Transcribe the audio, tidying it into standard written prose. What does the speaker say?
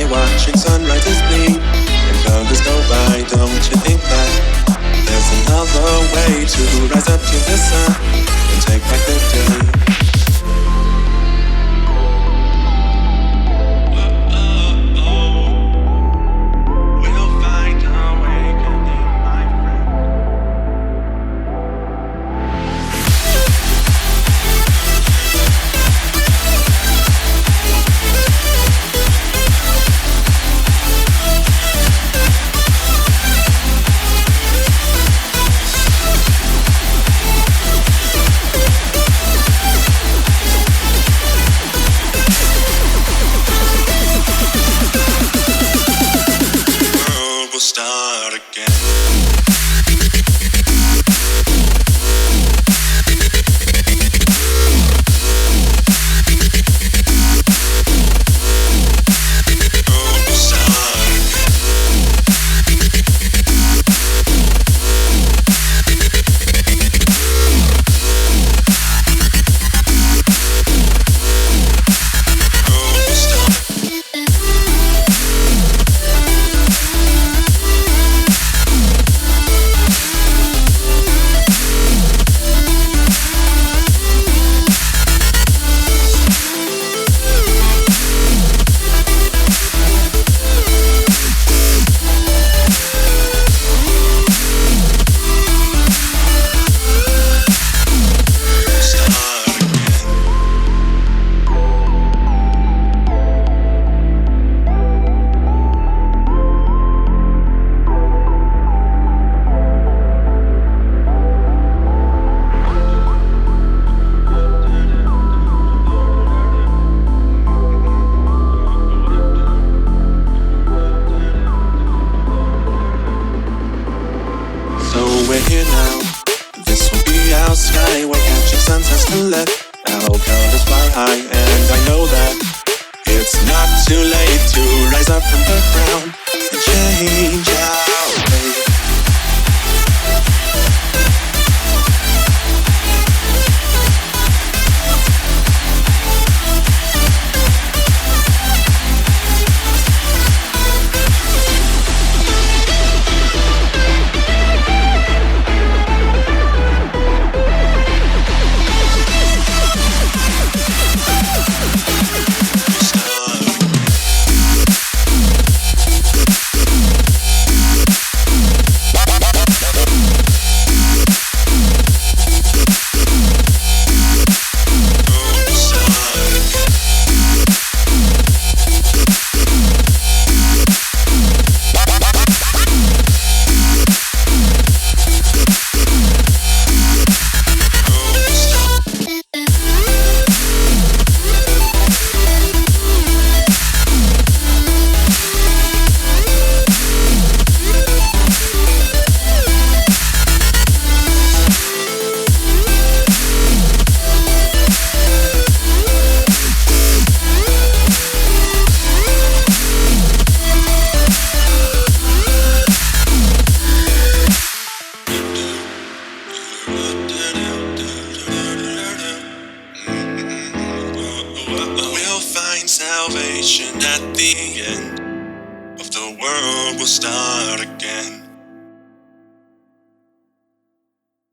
watching sunrises bleed and colors go by. Don't you think that there's another way to rise up to the sun and take back the day? Start again. We're here now. This will be our sky. We're catching sunsets to let our colors fly high. And I know that it's not too late to rise up from the ground and change our way. Salvation at the end of the world will start again.